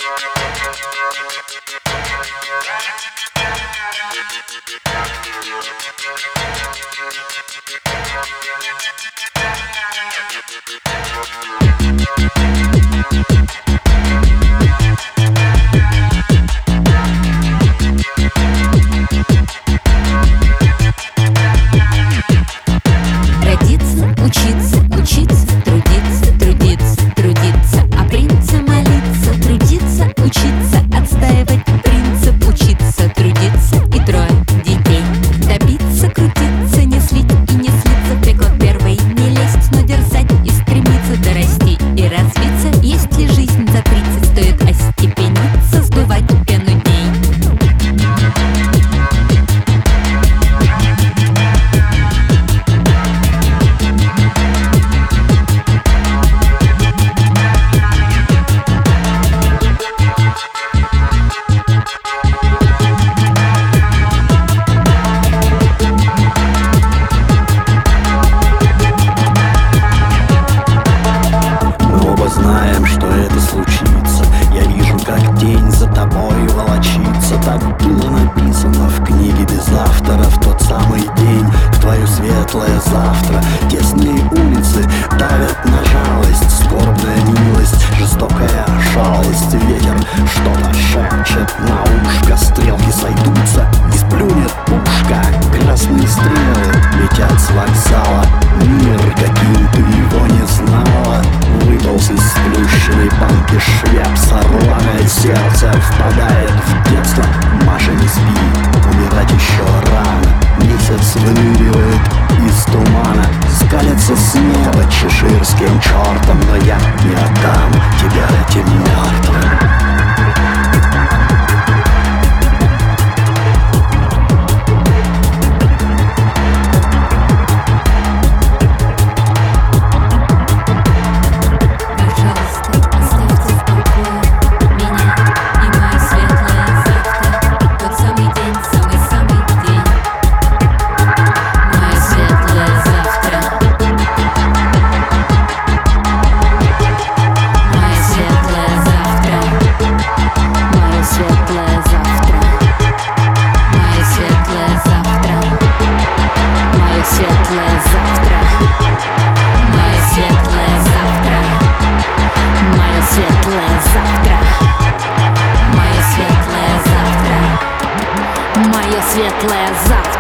Родиться, учиться, учиться, трудиться, трудиться, трудиться, о принце молиться, трудиться, учиться, отстаивать принцип, учиться, трудиться и трое детей. Добиться, крутиться, не слить и не слиться, в пекло первой не лезть, но дерзать и стремиться дорасти и развиться. Есть ли жизнь за 30, стоит остепениться, сдувать пену дней. Знаем, что это случится. Я вижу, как тень за тобой волочится. Так было написано в книге без автора. В тот самый день, в твое светлое завтра. Тесные улицы давят на жалость. Скорбная милость, жестокая шалость. Ветер что-то шепчет на ушко. Стрелки сойдутся и сплюнет пушка. Красные стрелы летят с вокзала. Мир, каким ты его не знала, выполз из сплющенной банки Швепса. Рваное сердце впадает в детство. Маша, не спи, умирать еще рано. Месяц выныривает из тумана. Скалится с неба чеширским чертом. Но я не отдам тебя этим мертвым. Светлое завтра.